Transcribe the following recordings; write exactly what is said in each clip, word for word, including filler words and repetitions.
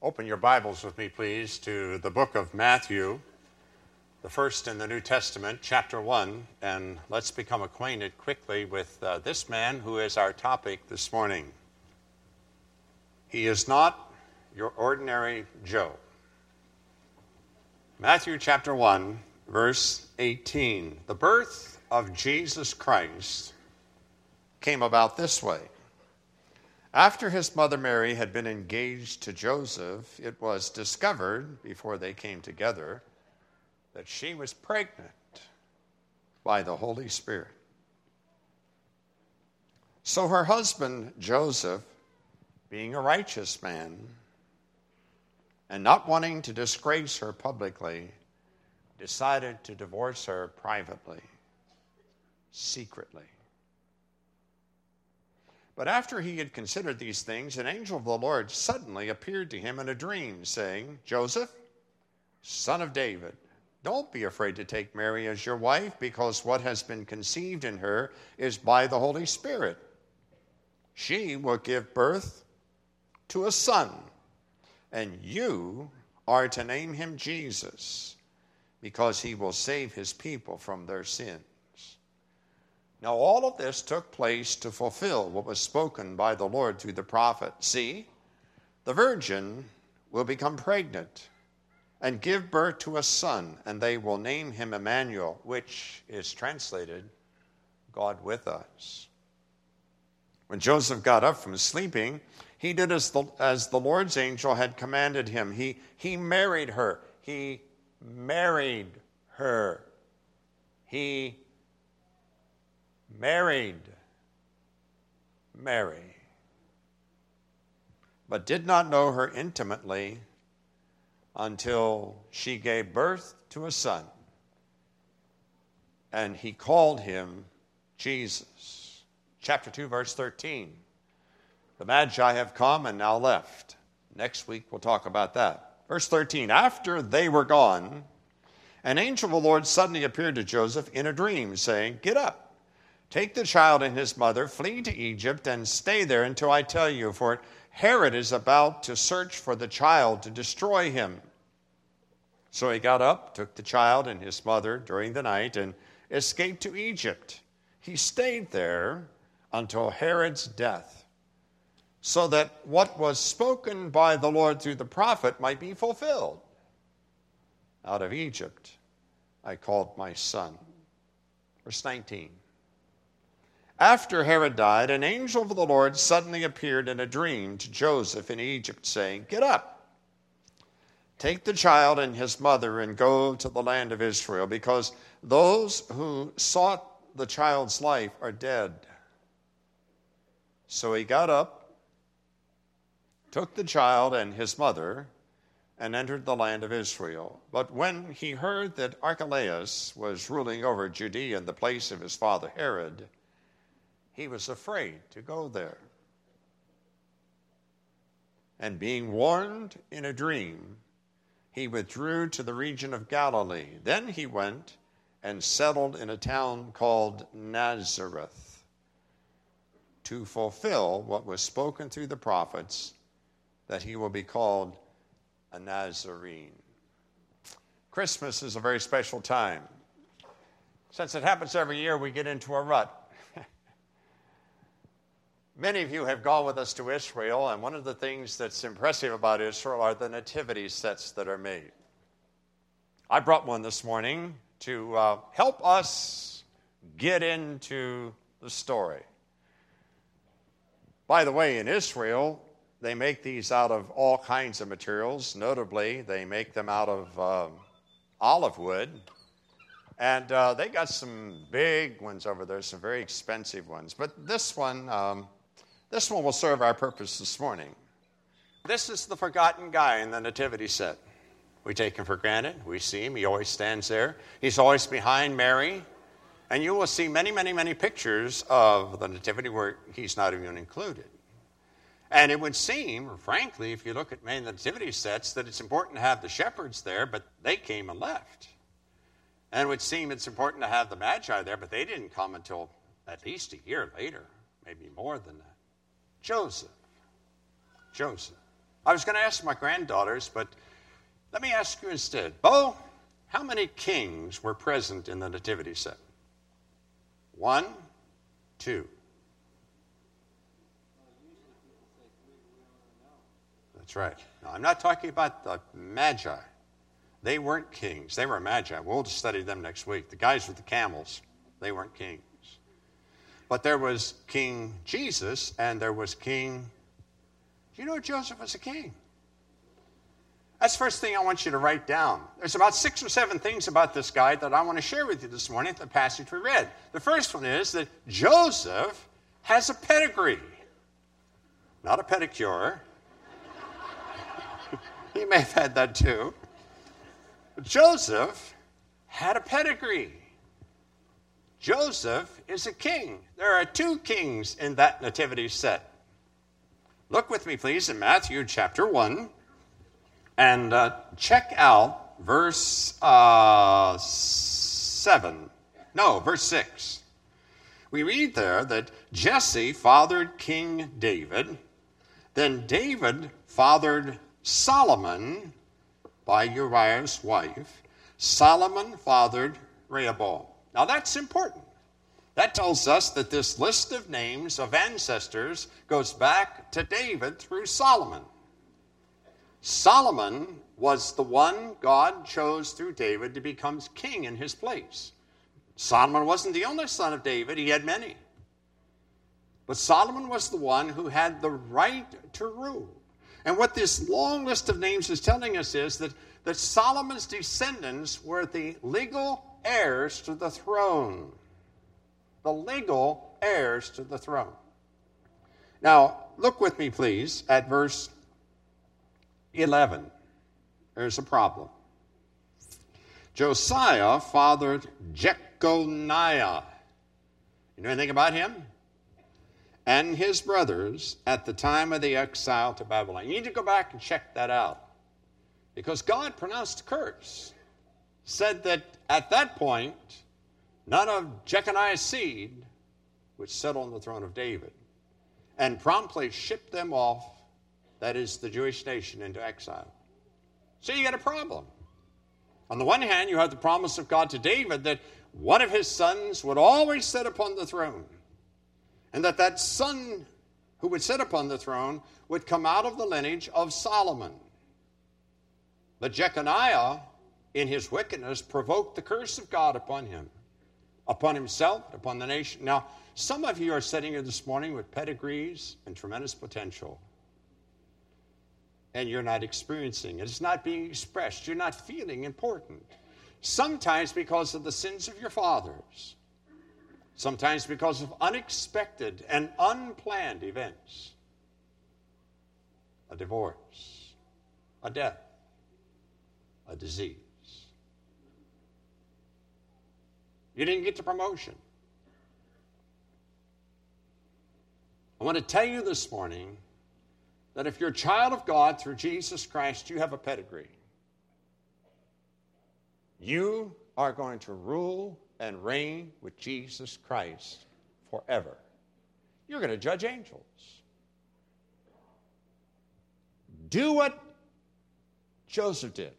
Open your Bibles with me, please, to the book of Matthew, the first in the New Testament, chapter one, and let's become acquainted quickly with uh, this man who is our topic this morning. He is not your ordinary Joe. Matthew chapter one, verse eighteen. The birth of Jesus Christ came about this way. After his mother Mary had been engaged to Joseph, it was discovered, before they came together, that she was pregnant by the Holy Spirit. So her husband, Joseph, being a righteous man, and not wanting to disgrace her publicly, decided to divorce her privately, secretly. But after he had considered these things, an angel of the Lord suddenly appeared to him in a dream, saying, Joseph, son of David, don't be afraid to take Mary as your wife, because what has been conceived in her is by the Holy Spirit. She will give birth to a son, and you are to name him Jesus, because he will save his people from their sins. Now all of this took place to fulfill what was spoken by the Lord through the prophet. See, the virgin will become pregnant and give birth to a son, and they will name him Emmanuel, which is translated, God with us. When Joseph got up from sleeping, he did as the, as the Lord's angel had commanded him. He, he married her. He married her. He married Mary, but did not know her intimately until she gave birth to a son, and he called him Jesus. Chapter two, verse thirteen. The Magi have come and now left. Next week we'll talk about that. Verse thirteen, after they were gone, an angel of the Lord suddenly appeared to Joseph in a dream, saying, get up. Take the child and his mother, flee to Egypt, and stay there until I tell you, for Herod is about to search for the child to destroy him. So he got up, took the child and his mother during the night, and escaped to Egypt. He stayed there until Herod's death, so that what was spoken by the Lord through the prophet might be fulfilled. Out of Egypt I called my son. Verse nineteen. After Herod died, an angel of the Lord suddenly appeared in a dream to Joseph in Egypt, saying, get up, take the child and his mother and go to the land of Israel, because those who sought the child's life are dead. So he got up, took the child and his mother, and entered the land of Israel. But when he heard that Archelaus was ruling over Judea in the place of his father Herod, he was afraid to go there. And being warned in a dream, he withdrew to the region of Galilee. Then he went and settled in a town called Nazareth, to fulfill what was spoken through the prophets, that he will be called a Nazarene. Christmas is a very special time. Since it happens every year, we get into a rut. Many of you have gone with us to Israel, and one of the things that's impressive about Israel are the nativity sets that are made. I brought one this morning to uh, help us get into the story. By the way, in Israel, they make these out of all kinds of materials. Notably, they make them out of um, olive wood. And uh, they got some big ones over there, some very expensive ones. But this one... Um, This one will serve our purpose this morning. This is the forgotten guy in the nativity set. We take him for granted. We see him. He always stands there. He's always behind Mary. And you will see many, many, many pictures of the nativity where he's not even included. And it would seem, frankly, if you look at many nativity sets, that it's important to have the shepherds there, but they came and left. And it would seem it's important to have the Magi there, but they didn't come until at least a year later, maybe more than that. Joseph. Joseph. I was going to ask my granddaughters, but let me ask you instead. Bo, how many kings were present in the nativity set? One, two. That's right. Now, I'm not talking about the Magi. They weren't kings. They were Magi. We'll study them next week. The guys with the camels, they weren't kings. But there was King Jesus, and there was King... You know Joseph was a king. That's the first thing I want you to write down. There's about six or seven things about this guy that I want to share with you this morning, the passage we read. The first one is that Joseph has a pedigree. Not a pedicure. He may have had that too. But Joseph had a pedigree. Joseph is a king. There are two kings in that nativity set. Look with me, please, in Matthew chapter one, and uh, check out verse uh, seven. No, verse six. We read there that Jesse fathered King David, then David fathered Solomon by Uriah's wife. Solomon fathered Rehoboam. Now that's important. That tells us that this list of names of ancestors goes back to David through Solomon. Solomon was the one God chose through David to become king in his place. Solomon wasn't the only son of David. He had many. But Solomon was the one who had the right to rule. And what this long list of names is telling us is that, that Solomon's descendants were the legal heirs to the throne. The legal heirs to the throne. Now, look with me, please, at verse eleven. There's a problem. Josiah fathered Jeconiah. You know anything about him? And his brothers at the time of the exile to Babylon. You need to go back and check that out. Because God pronounced a curse. Said that at that point, none of Jeconiah's seed would sit on the throne of David. And promptly shipped them off, that is the Jewish nation, into exile. So you got a problem. On the one hand, you have the promise of God to David that one of his sons would always sit upon the throne. And that that son who would sit upon the throne would come out of the lineage of Solomon. But Jeconiah, in his wickedness, provoked the curse of God upon him, upon himself, upon the nation. Now, some of you are sitting here this morning with pedigrees and tremendous potential. And you're not experiencing it. It's not being expressed. You're not feeling important. Sometimes because of the sins of your fathers. Sometimes because of unexpected and unplanned events. A divorce, a death, a disease. You didn't get the promotion. I want to tell you this morning that if you're a child of God through Jesus Christ, you have a pedigree. You are going to rule and reign with Jesus Christ forever. You're going to judge angels. Do what Joseph did.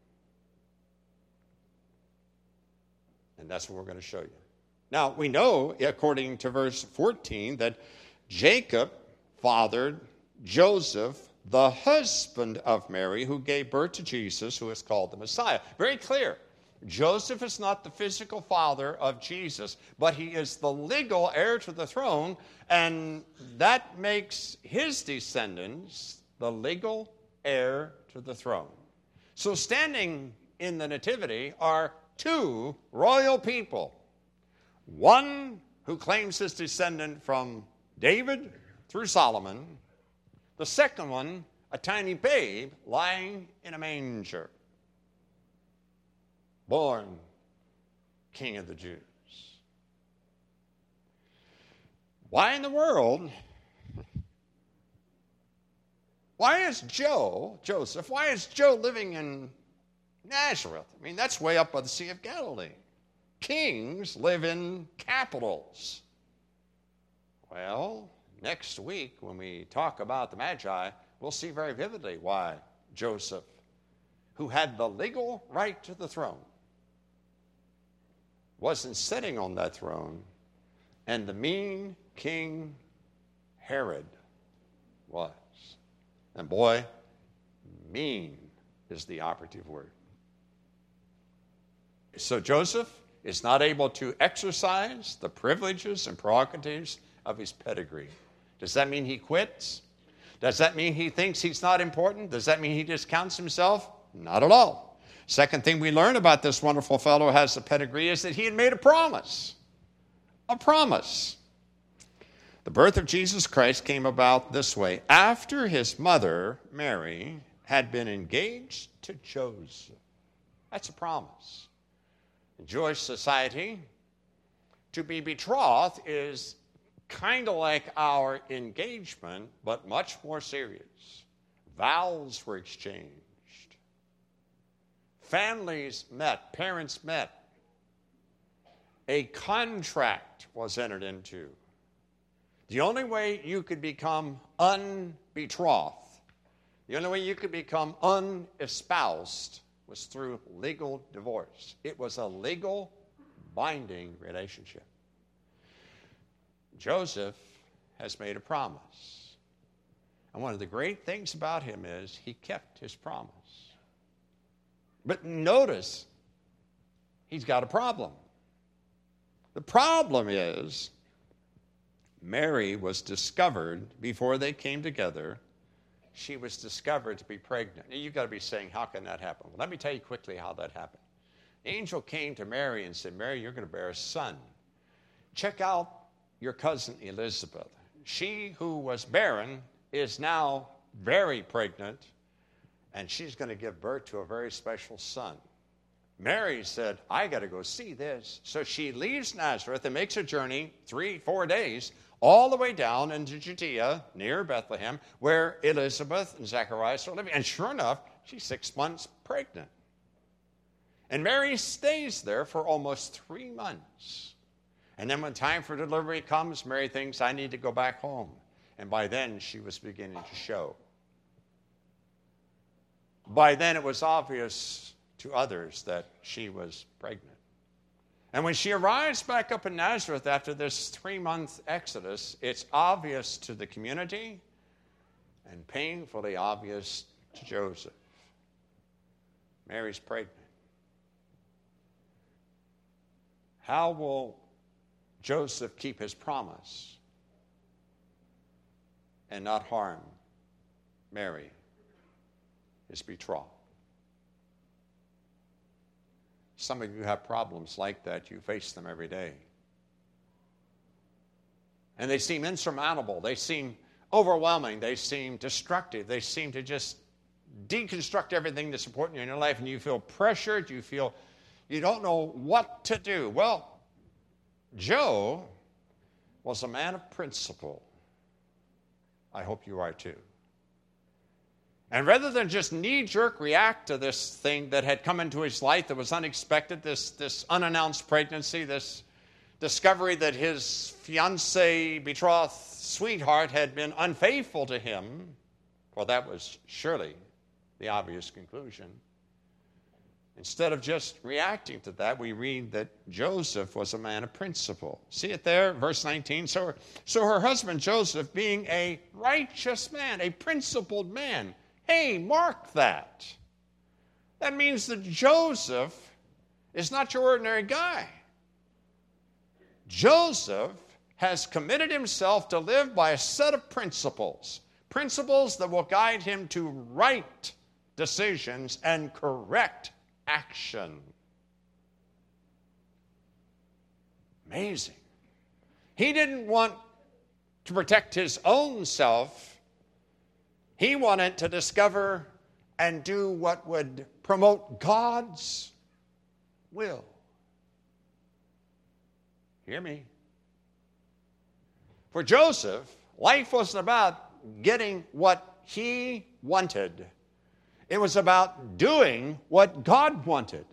And that's what we're going to show you. Now, we know, according to verse fourteen, that Jacob fathered Joseph, the husband of Mary, who gave birth to Jesus, who is called the Messiah. Very clear. Joseph is not the physical father of Jesus, but he is the legal heir to the throne, and that makes his descendants the legal heir to the throne. So standing in the nativity are two royal people. One who claims his descendant from David through Solomon. The second one, a tiny babe lying in a manger. Born King of the Jews. Why in the world? Why is Joe, Joseph, why is Joe living in Nazareth? I mean, that's way up by the Sea of Galilee. Kings live in capitals. Well, next week when we talk about the Magi, we'll see very vividly why Joseph, who had the legal right to the throne, wasn't sitting on that throne, and the mean King Herod was. And boy, mean is the operative word. So Joseph is not able to exercise the privileges and prerogatives of his pedigree. Does that mean he quits? Does that mean he thinks he's not important? Does that mean he discounts himself? Not at all. Second thing we learn about this wonderful fellow who has a pedigree is that he had made a promise. A promise. The birth of Jesus Christ came about this way. After his mother, Mary, had been engaged to Joseph. That's a promise. In Jewish society, to be betrothed is kind of like our engagement, but much more serious. Vows were exchanged. Families met, parents met. A contract was entered into. The only way you could become unbetrothed, the only way you could become unespoused was through legal divorce. It was a legal, binding relationship. Joseph has made a promise. And one of the great things about him is he kept his promise. But notice, he's got a problem. The problem is, Mary was discovered before they came together. She was discovered to be pregnant. Now, you've got to be saying, how can that happen? Well, let me tell you quickly how that happened. The angel came to Mary and said, Mary, you're going to bear a son. Check out your cousin Elizabeth. She who was barren is now very pregnant, and she's going to give birth to a very special son. Mary said, I got to go see this. So she leaves Nazareth and makes a journey, three, four days, all the way down into Judea, near Bethlehem, where Elizabeth and Zacharias are living. And sure enough, she's six months pregnant. And Mary stays there for almost three months. And then when time for delivery comes, Mary thinks, I need to go back home. And by then, she was beginning to show. By then, it was obvious to others that she was pregnant. And when she arrives back up in Nazareth after this three-month exodus, it's obvious to the community and painfully obvious to Joseph. Mary's pregnant. How will Joseph keep his promise and not harm Mary, his betrothed? Some of you have problems like that. You face them every day. And they seem insurmountable. They seem overwhelming. They seem destructive. They seem to just deconstruct everything that's important in your life, and you feel pressured. You feel you don't know what to do. Well, Joe was a man of principle. I hope you are too. And rather than just knee-jerk react to this thing that had come into his life that was unexpected, this, this unannounced pregnancy, this discovery that his fiancée, betrothed sweetheart had been unfaithful to him, well, that was surely the obvious conclusion. Instead of just reacting to that, we read that Joseph was a man of principle. See it there, verse nineteen. So her, so her husband Joseph, being a righteous man, a principled man. Hey, mark that. That means that Joseph is not your ordinary guy. Joseph has committed himself to live by a set of principles, principles that will guide him to right decisions and correct action. Amazing. He didn't want to protect his own self. He wanted to discover and do what would promote God's will. Hear me. For Joseph, life wasn't about getting what he wanted. It was about doing what God wanted.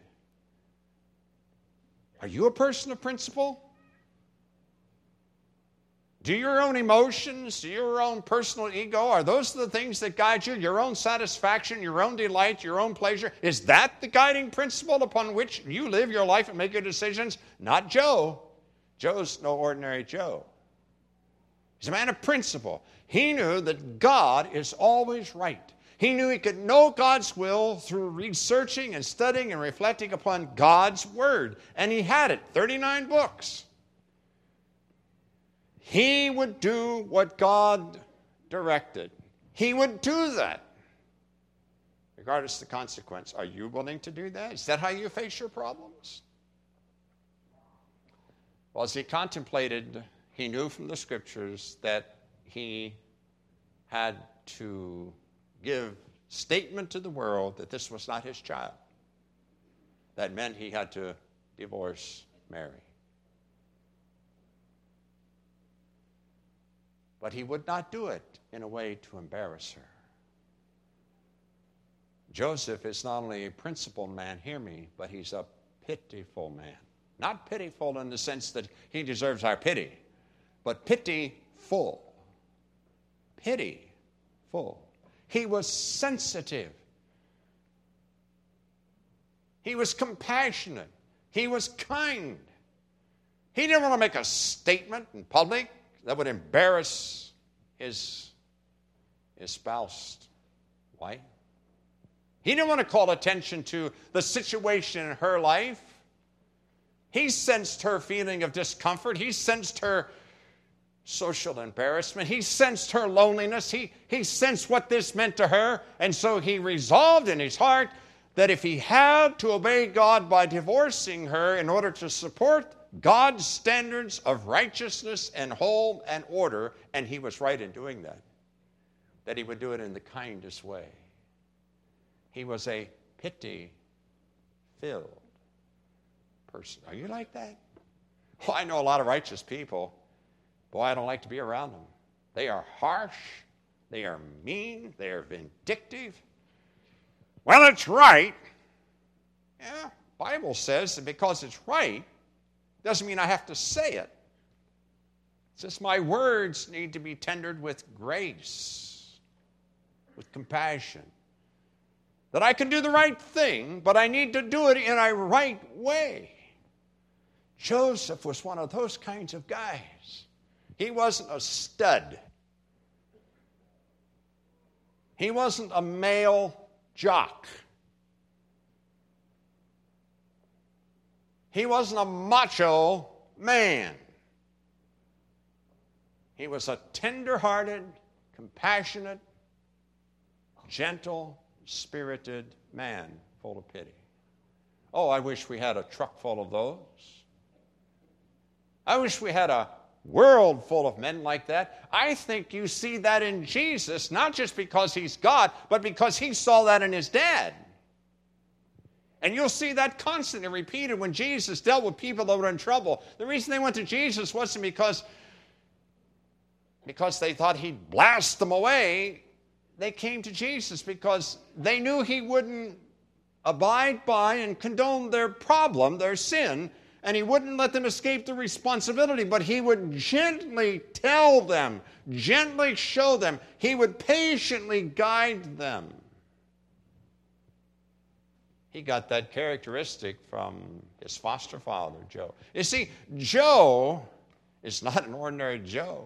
Are you a person of principle? Do your own emotions, do your own personal ego, are those the things that guide you? Your own satisfaction, your own delight, your own pleasure? Is that the guiding principle upon which you live your life and make your decisions? Not Joe. Joe's no ordinary Joe. He's a man of principle. He knew that God is always right. He knew he could know God's will through researching and studying and reflecting upon God's Word. And he had it, thirty-nine books. He would do what God directed. He would do that, regardless of the consequence. Are you willing to do that? Is that how you face your problems? Well, as he contemplated, he knew from the Scriptures that he had to give statement to the world that this was not his child. That meant he had to divorce Mary. But he would not do it in a way to embarrass her. Joseph is not only a principled man, hear me, but he's a pitiful man. Not pitiful in the sense that he deserves our pity, but pitiful. Pitiful. He was sensitive. He was compassionate. He was kind. He didn't want to make a statement in public that would embarrass his, his spouse. Why? He didn't want to call attention to the situation in her life. He sensed her feeling of discomfort. He sensed her social embarrassment. He sensed her loneliness. He, he sensed what this meant to her. And so he resolved in his heart that if he had to obey God by divorcing her in order to support God's standards of righteousness and home and order, and he was right in doing that, that he would do it in the kindest way. He was a pity-filled person. Are you like that? Oh, I know a lot of righteous people. Boy, I don't like to be around them. They are harsh. They are mean. They are vindictive. Well, it's right. Yeah, Bible says that because it's right, doesn't mean I have to say it. It's just my words need to be tendered with grace, with compassion. That I can do the right thing, but I need to do it in a right way. Joseph was one of those kinds of guys. He wasn't a stud. He wasn't a male jock. He wasn't a macho man. He was a tender-hearted, compassionate, gentle, spirited man full of pity. Oh, I wish we had a truck full of those. I wish we had a world full of men like that. I think you see that in Jesus, not just because he's God, but because he saw that in his dad. And you'll see that constantly repeated when Jesus dealt with people that were in trouble. The reason they went to Jesus wasn't because, because they thought he'd blast them away. They came to Jesus because they knew he wouldn't abide by and condone their problem, their sin, and he wouldn't let them escape the responsibility, but he would gently tell them, gently show them. He would patiently guide them. He got that characteristic from his foster father, Joe. You see, Joe is not an ordinary Joe.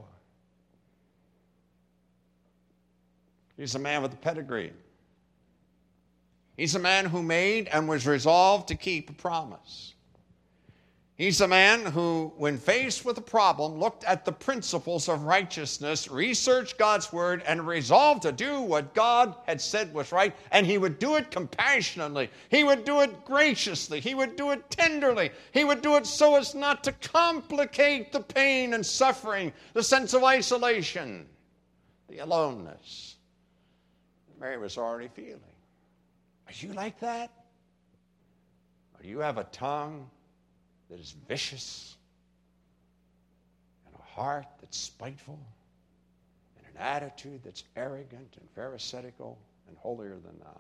He's a man with a pedigree. He's a man who made and was resolved to keep a promise. He's a man who, when faced with a problem, looked at the principles of righteousness, researched God's word, and resolved to do what God had said was right. And he would do it compassionately. He would do it graciously. He would do it tenderly. He would do it so as not to complicate the pain and suffering, the sense of isolation, the aloneness that Mary was already feeling. Are you like that? Or do you have a tongue that is vicious, and a heart that's spiteful, and an attitude that's arrogant and pharisaical and holier than thou?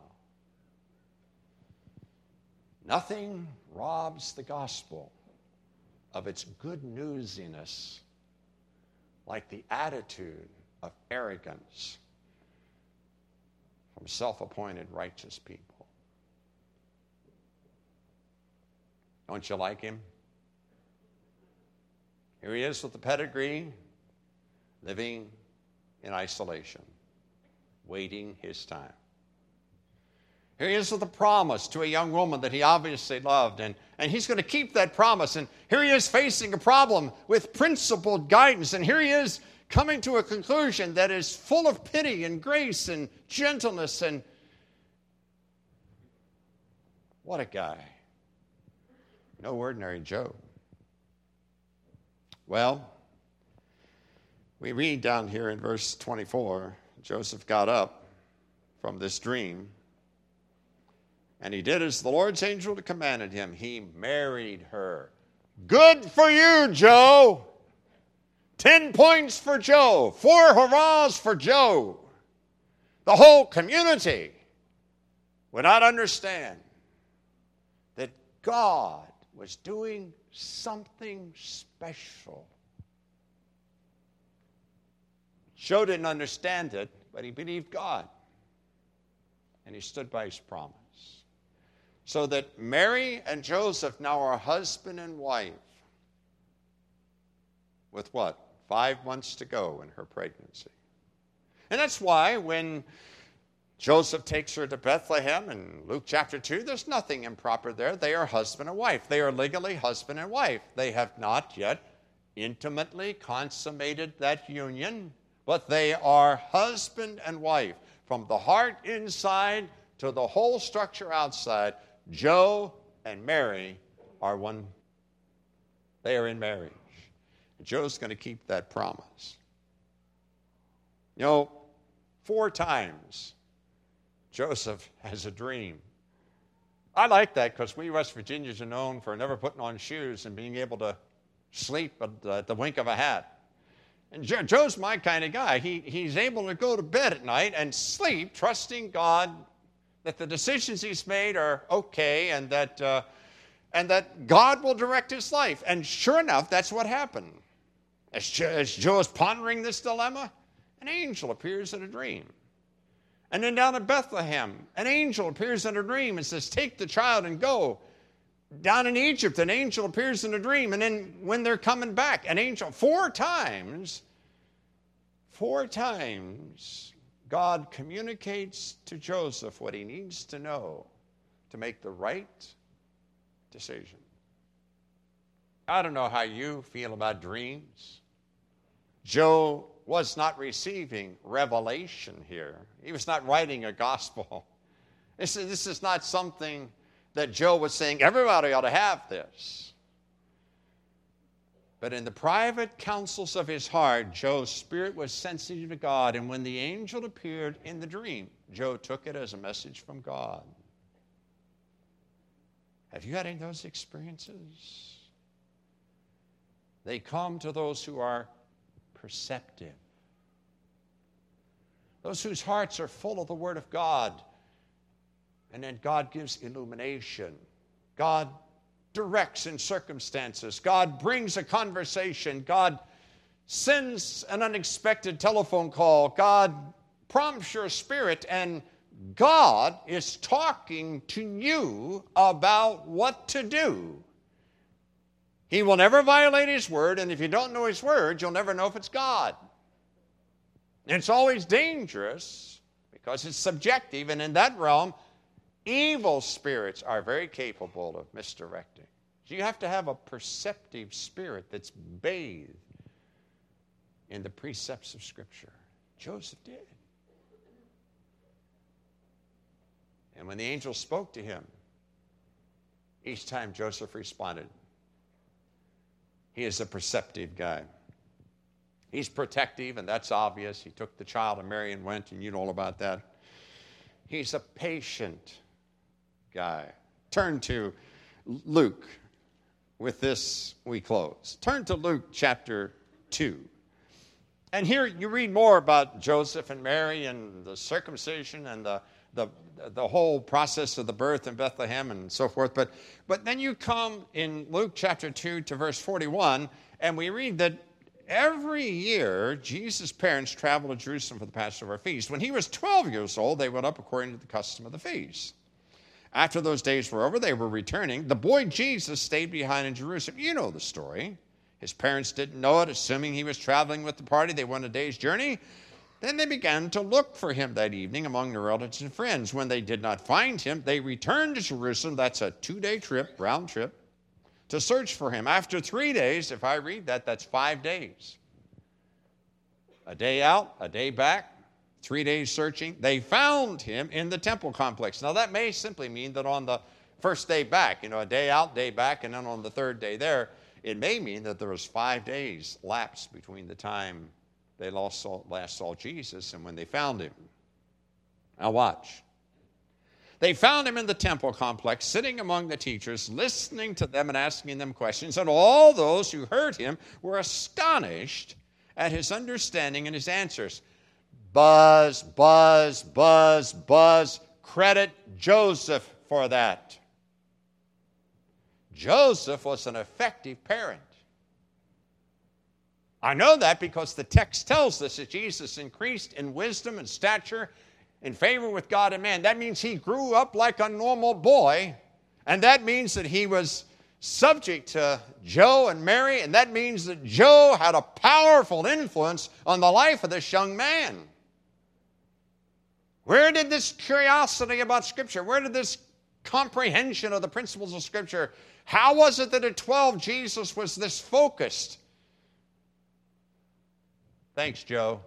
Nothing robs the gospel of its good newsiness like the attitude of arrogance from self-appointed righteous people. Don't you like him? Here he is with the pedigree, living in isolation, waiting his time. Here he is with a promise to a young woman that he obviously loved, and, and he's going to keep that promise. And here he is facing a problem with principled guidance, and here he is coming to a conclusion that is full of pity and grace and gentleness. And what a guy. No ordinary Job. Well, we read down here in verse twenty-four, Joseph got up from this dream, and he did as the Lord's angel had commanded him. He married her. Good for you, Joe. Ten points for Joe. Four hurrahs for Joe. The whole community would not understand that God was doing something special. Joe didn't understand it, but he believed God. And he stood by his promise. So that Mary and Joseph now are husband and wife. With what? Five months to go in her pregnancy. And that's why when Joseph takes her to Bethlehem in Luke chapter two, there's nothing improper there. They are husband and wife. They are legally husband and wife. They have not yet intimately consummated that union, but they are husband and wife. From the heart inside to the whole structure outside, Joe and Mary are one. They are in marriage. Joe's going to keep that promise. You know, four times Joseph has a dream. I like that because we West Virginians are known for never putting on shoes and being able to sleep at the, at the wink of a hat. And Joe, Joe's my kind of guy. He, he's able to go to bed at night and sleep, trusting God that the decisions he's made are okay and that, uh, and that God will direct his life. And sure enough, that's what happened. As, jo- as Joe is pondering this dilemma, an angel appears in a dream. And then down in Bethlehem, an angel appears in a dream and says, take the child and go. Down in Egypt, an angel appears in a dream. And then when they're coming back, an angel, four times, four times, God communicates to Joseph what he needs to know to make the right decision. I don't know how you feel about dreams. Joe was not receiving revelation here. He was not writing a gospel. This is, this is not something that Joe was saying, everybody ought to have this. But in the private counsels of his heart, Joe's spirit was sensitive to God. And when the angel appeared in the dream, Joe took it as a message from God. Have you had any of those experiences? They come to those who are perceptive. Those whose hearts are full of the Word of God. And then God gives illumination. God directs in circumstances. God brings a conversation. God sends an unexpected telephone call. God prompts your spirit, and God is talking to you about what to do. He will never violate His word, and if you don't know His word, you'll never know if it's God. And it's always dangerous because it's subjective, and in that realm, evil spirits are very capable of misdirecting. So you have to have a perceptive spirit that's bathed in the precepts of Scripture. Joseph did. And when the angel spoke to him, each time Joseph responded. He is a perceptive guy. He's protective, and that's obvious. He took the child and Mary and went, and you know all about that. He's a patient guy. Turn to Luke. With this, we close. Turn to Luke chapter two. And here you read more about Joseph and Mary and the circumcision and the, the, the whole process of the birth in Bethlehem and so forth. But, but then you come in Luke chapter two to verse forty-one, and we read that Every year, Jesus' parents traveled to Jerusalem for the Passover feast. When he was twelve years old, they went up according to the custom of the feast. After those days were over, they were returning. The boy Jesus stayed behind in Jerusalem. You know the story. His parents didn't know it, assuming he was traveling with the party. They went a day's journey. Then they began to look for him that evening among their relatives and friends. When they did not find him, they returned to Jerusalem. That's a two-day trip, round trip, to search for him. After three days, if I read that, that's five days. A day out, a day back, three days searching. They found him in the temple complex. Now, that may simply mean that on the first day back, you know, a day out, day back, and then on the third day there, it may mean that there was five days lapsed between the time they last saw, last saw Jesus and when they found him. Now watch. They found him in the temple complex, sitting among the teachers, listening to them and asking them questions. And all those who heard him were astonished at his understanding and his answers. Buzz, buzz, buzz, buzz. Credit Joseph for that. Joseph was an effective parent. I know that because the text tells us that Jesus increased in wisdom and stature, in favor with God and man. That means he grew up like a normal boy, and that means that he was subject to Joe and Mary, and that means that Joe had a powerful influence on the life of this young man. Where did this curiosity about Scripture, where did this comprehension of the principles of Scripture, how was it that at twelve Jesus was this focused? Thanks, Joe.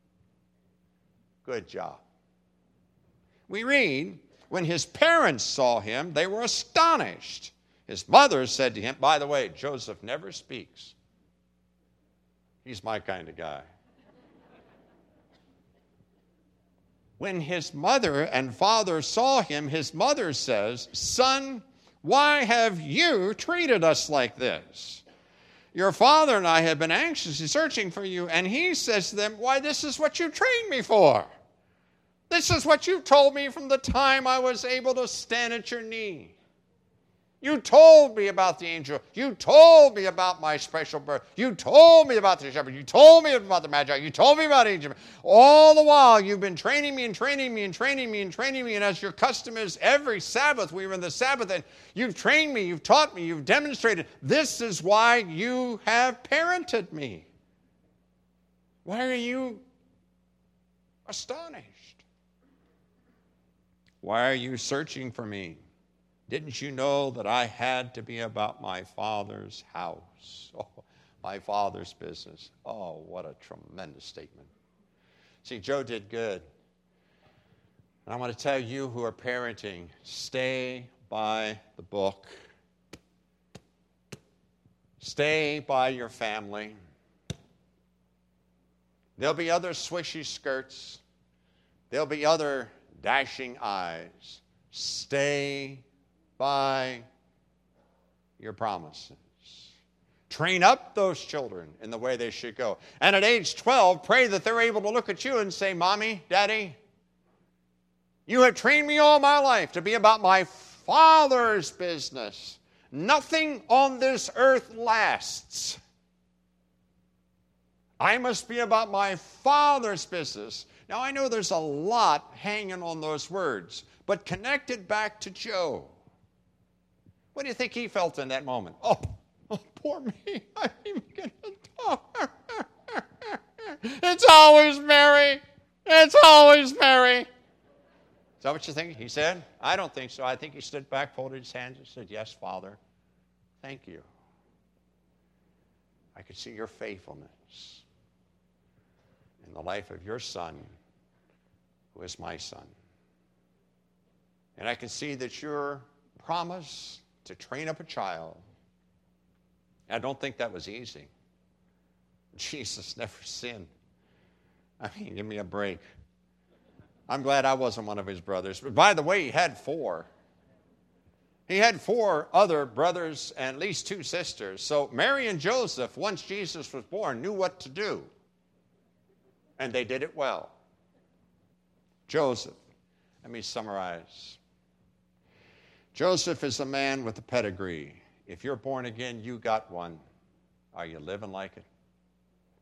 Good job. We read, when his parents saw him, they were astonished. His mother said to him, by the way, Joseph never speaks. He's my kind of guy. When his mother and father saw him, his mother says, son, why have you treated us like this? Your father and I have been anxiously searching for you. And he says to them, why, this is what you trained me for. This is what you told me from the time I was able to stand at your knee. You told me about the angel. You told me about my special birth. You told me about the shepherd. You told me about the magi. You told me about angels. All the while, you've been training me and training me and training me and training me. And as your custom is, every Sabbath, we were in the Sabbath, and you've trained me, you've taught me, you've demonstrated. This is why you have parented me. Why are you astonished? Why are you searching for me? Didn't you know that I had to be about my Father's house? Oh, my Father's business. Oh, what a tremendous statement. See, Joe did good. And I want to tell you who are parenting, stay by the book. Stay by your family. There'll be other swishy skirts. There'll be other dashing eyes. Stay by your promises. Train up those children in the way they should go. And at age twelve, pray that they're able to look at you and say, Mommy, Daddy, you have trained me all my life to be about my Father's business. Nothing on this earth lasts. I must be about my Father's business. Now, I know there's a lot hanging on those words, but connect it back to Joe. What do you think he felt in that moment? Oh, oh poor me. I'm even going to talk. It's always Mary. It's always Mary. Is that what you think he said? I don't think so. I think he stood back, folded his hands, and said, yes, Father, thank you. I could see your faithfulness in the life of your son, who is my son. And I can see that your promise to train up a child, I don't think that was easy. Jesus never sinned. I mean, give me a break. I'm glad I wasn't one of his brothers. But by the way, he had four. He had four other brothers and at least two sisters. So Mary and Joseph, once Jesus was born, knew what to do. And they did it well. Joseph, let me summarize. Joseph is a man with a pedigree. If you're born again, you got one. Are you living like it?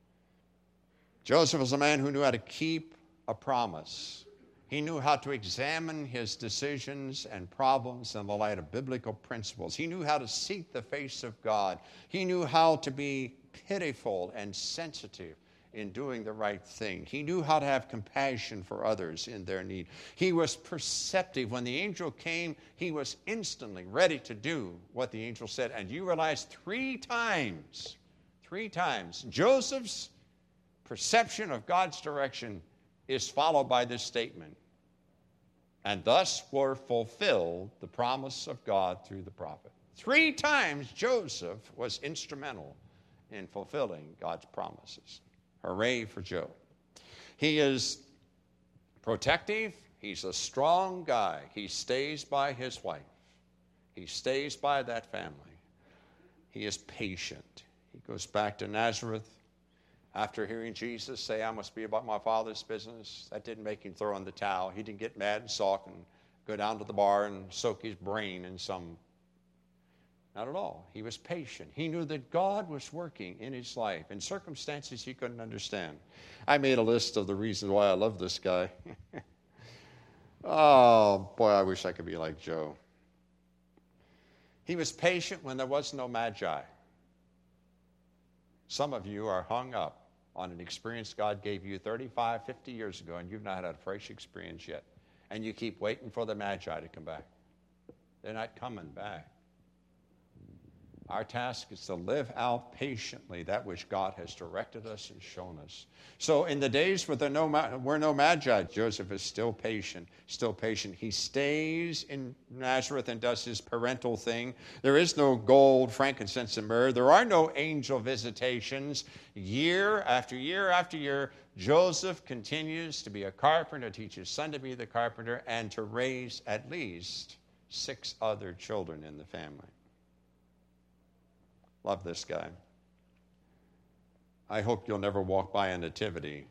Joseph was a man who knew how to keep a promise. He knew how to examine his decisions and problems in the light of biblical principles. He knew how to seek the face of God. He knew how to be pitiful and sensitive in doing the right thing. He knew how to have compassion for others in their need. He was perceptive. When the angel came, he was instantly ready to do what the angel said. And you realize three times, three times, Joseph's perception of God's direction is followed by this statement: and thus were fulfilled the promise of God through the prophet. Three times Joseph was instrumental in fulfilling God's promises. Hooray for Joe. He is protective. He's a strong guy. He stays by his wife. He stays by that family. He is patient. He goes back to Nazareth. After hearing Jesus say, I must be about my Father's business, that didn't make him throw in the towel. He didn't get mad and sulk and go down to the bar and soak his brain in some. Not at all. He was patient. He knew that God was working in his life in circumstances he couldn't understand. I made a list of the reasons why I love this guy. Oh, boy, I wish I could be like Joe. He was patient when there was no magi. Some of you are hung up on an experience God gave you thirty-five, fifty years ago, and you've not had a fresh experience yet. And you keep waiting for the magi to come back. They're not coming back. Our task is to live out patiently that which God has directed us and shown us. So in the days where there no, were no magi, Joseph is still patient, still patient. He stays in Nazareth and does his parental thing. There is no gold, frankincense, and myrrh. There are no angel visitations. Year after year after year, Joseph continues to be a carpenter, teach his son to be the carpenter, and to raise at least six other children in the family. Love this guy. I hope you'll never walk by a nativity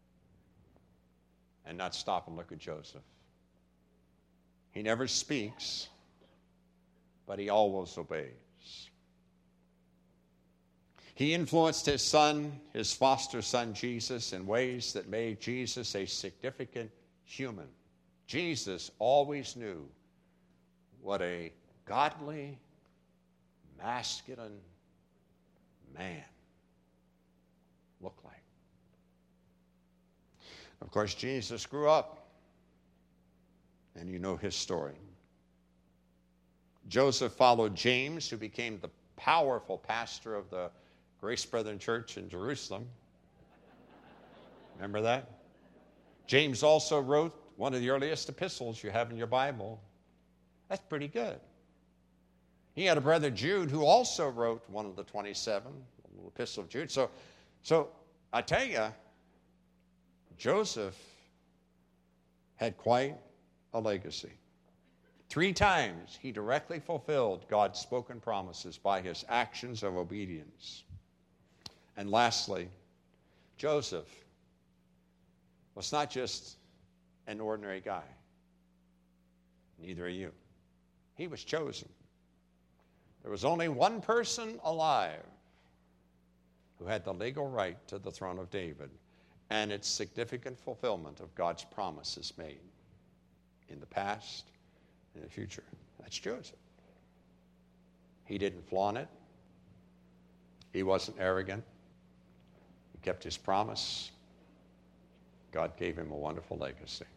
and not stop and look at Joseph. He never speaks, but he always obeys. He influenced his son, his foster son Jesus, in ways that made Jesus a significant human. Jesus always knew what a godly, masculine man looked like. Of course, Jesus grew up, and you know his story. Joseph followed James, who became the powerful pastor of the Grace Brethren Church in Jerusalem. Remember that? James also wrote one of the earliest epistles you have in your Bible. That's pretty good. He had a brother, Jude, who also wrote one of the twenty-seven, the little epistle of Jude. So, so I tell you, Joseph had quite a legacy. Three times he directly fulfilled God's spoken promises by his actions of obedience. And lastly, Joseph was not just an ordinary guy. Neither are you. He was chosen. There was only one person alive who had the legal right to the throne of David and its significant fulfillment of God's promises made in the past and in the future. That's Joseph. He didn't flaunt it. He wasn't arrogant. He kept his promise. God gave him a wonderful legacy.